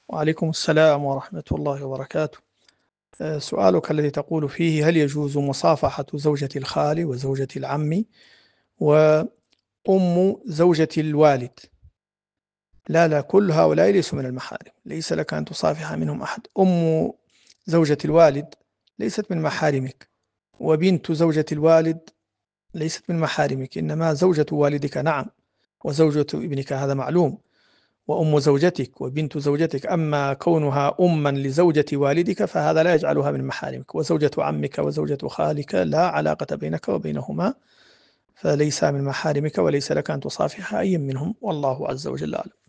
وعليكم السلام ورحمة الله وبركاته. سؤالك الذي تقول فيه: هل يجوز مصافحة زوجة الخال وزوجة العم وأم زوجة الوالد؟ لا لا، كل هؤلاء ليسوا من المحارم، ليس لك أن تصافح منهم أحد. أم زوجة الوالد ليست من محارمك، وبنت زوجة الوالد ليست من محارمك، إنما زوجة والدك نعم، وزوجة ابنك هذا معلوم، وأم زوجتك وبنت زوجتك. أما كونها أما لزوجة والدك فهذا لا يجعلها من محارمك. وزوجة عمك وزوجة خالك لا علاقة بينك وبينهما، فليس من محارمك وليس لك أن تصافح أي منهم، والله عز وجل أعلم.